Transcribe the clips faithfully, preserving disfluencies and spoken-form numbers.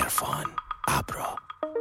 عرفان ابرا.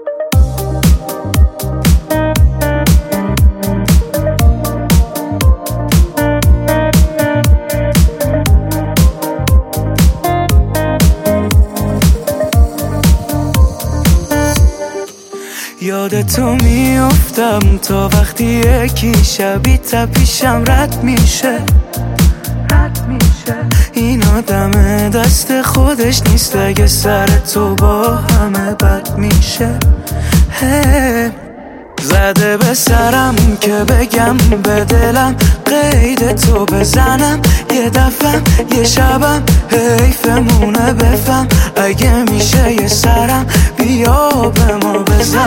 یادتو میافتم تا وقتی یکی شبی پیشم رد میشه رد میشه این آدم دست خودش نیست، اگه سر تو با همه بد میشه. hey. زده به سرم که بگم به دلم قید تو بزنم، یه دفعه یه شبم حیفمونه بفهم، اگه میشه یه سرم بیا به ما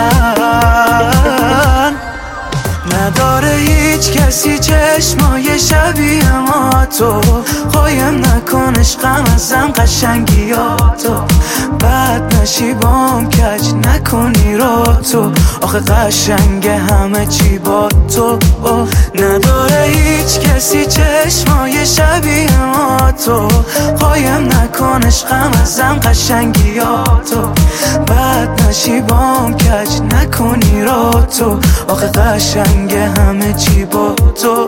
بزن. نداره هیچ کسی چشمای شبیه ما تو، قایم نکن عشقم ازم قشنگیاتو، بد نشی بام کج نکنی رو تو، آخه قشنگه همه چی با تو. نداره هیچ کسی چشمای شبیه ما تو، قایم نکن عشقم ازم قشنگیاتو، بد نشی بام کج نکنی رو تو، آخه قشنگه همه چی با تو.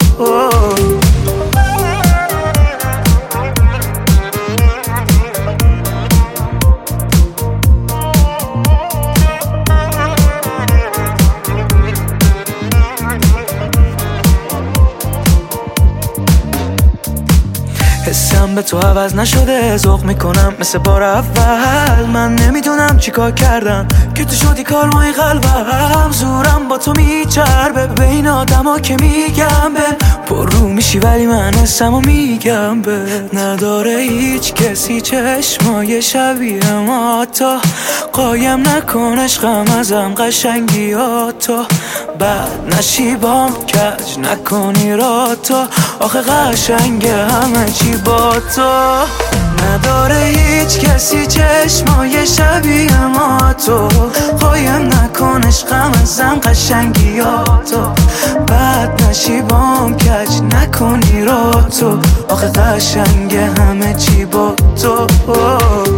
حسم به تو عوض نشده، ذوق میکنم مثل بار اول، من نمیدونم چیکار کردم که تو شدی کارمای قلبم، زورم با تو میچربه بین آدم ها که میگم به پر رو میشی ولی من حسمو میگم به. نداره هیچ کسی چشمای شبیه ما تو، قایم نکن عشقم ازم قشنگیاتو، بد نشی بام کج نکنی را تو، آخه قشنگه همه چی با تو. نداره هیچ کسی چشمای شبیه ما تو، قایم نکن عشقم ازم قشنگیاتو، بد نشی بام کج نکنی را تو، آخه قشنگه همه چی با تو.